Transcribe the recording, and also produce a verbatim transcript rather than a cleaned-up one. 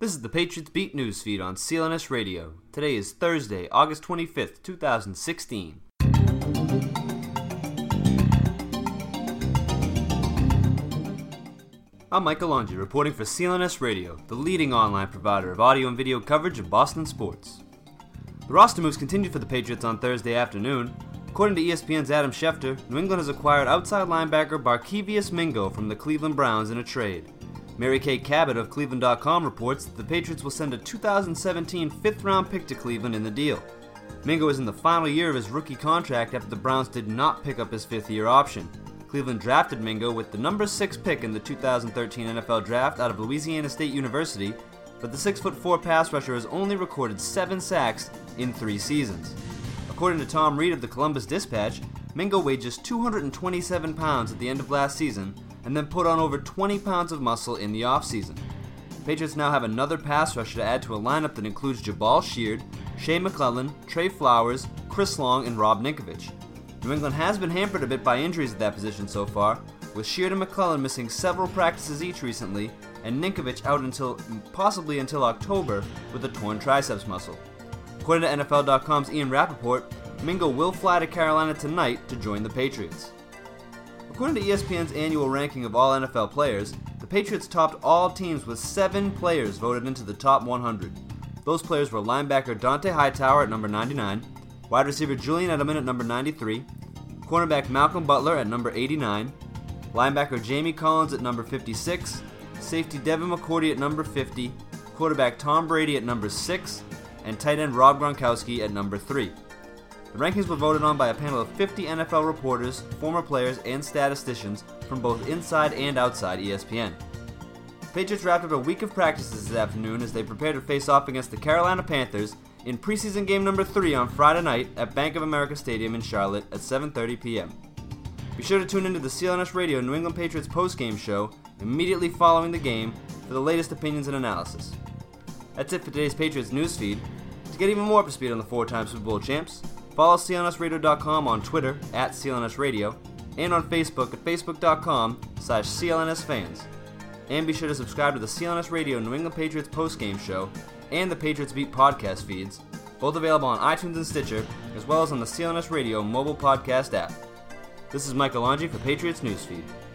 This is the Patriots Beat Newsfeed on C L N S Radio. Today is Thursday, August twenty-fifth, two thousand sixteen. I'm Michael Longi, reporting for C L N S Radio, the leading online provider of audio and video coverage of Boston sports. The roster moves continued for the Patriots on Thursday afternoon. According to E S P N's Adam Schefter, New England has acquired outside linebacker Barkevious Mingo from the Cleveland Browns in a trade. Mary Kay Cabot of Cleveland dot com reports that the Patriots will send a two thousand seventeen fifth-round pick to Cleveland in the deal. Mingo is in the final year of his rookie contract after the Browns did not pick up his fifth-year option. Cleveland drafted Mingo with the number six pick in the two thousand thirteen N F L Draft out of Louisiana State University, but the six foot four pass rusher has only recorded seven sacks in three seasons. According to Tom Reed of the Columbus Dispatch, Mingo weighed just two hundred twenty-seven pounds at the end of last season and then put on over twenty pounds of muscle in the offseason. The Patriots now have another pass rusher to add to a lineup that includes Jabal Sheard, Shea McClellan, Trey Flowers, Chris Long, and Rob Ninkovich. New England has been hampered a bit by injuries at that position so far, with Sheard and McClellan missing several practices each recently, and Ninkovich out until possibly until October with a torn triceps muscle. According to N F L dot com's Ian Rappaport, Mingo will fly to Carolina tonight to join the Patriots. According to E S P N's annual ranking of all N F L players, the Patriots topped all teams with seven players voted into the top one hundred. Those players were linebacker Dante Hightower at number ninety-nine, wide receiver Julian Edelman at number ninety-three, cornerback Malcolm Butler at number eighty-nine, linebacker Jamie Collins at number fifty-six, safety Devin McCourty at number fifty, quarterback Tom Brady at number six, and tight end Rob Gronkowski at number three. The rankings were voted on by a panel of fifty N F L reporters, former players, and statisticians from both inside and outside E S P N. The Patriots wrapped up a week of practices this afternoon as they prepare to face off against the Carolina Panthers in preseason game number three on Friday night at Bank of America Stadium in Charlotte at seven thirty p.m. Be sure to tune into the C L N S Radio New England Patriots postgame show immediately following the game for the latest opinions and analysis. That's it for today's Patriots newsfeed. To get even more up to speed on the four-time Super Bowl champs, follow C L N S Radio dot com on Twitter at C L N S Radio and on Facebook at Facebook dot com slash C L N S fans. And be sure to subscribe to the C L N S Radio New England Patriots postgame show and the Patriots Beat podcast feeds, both available on iTunes and Stitcher, as well as on the C L N S Radio mobile podcast app. This is Michael Longi for Patriots Newsfeed.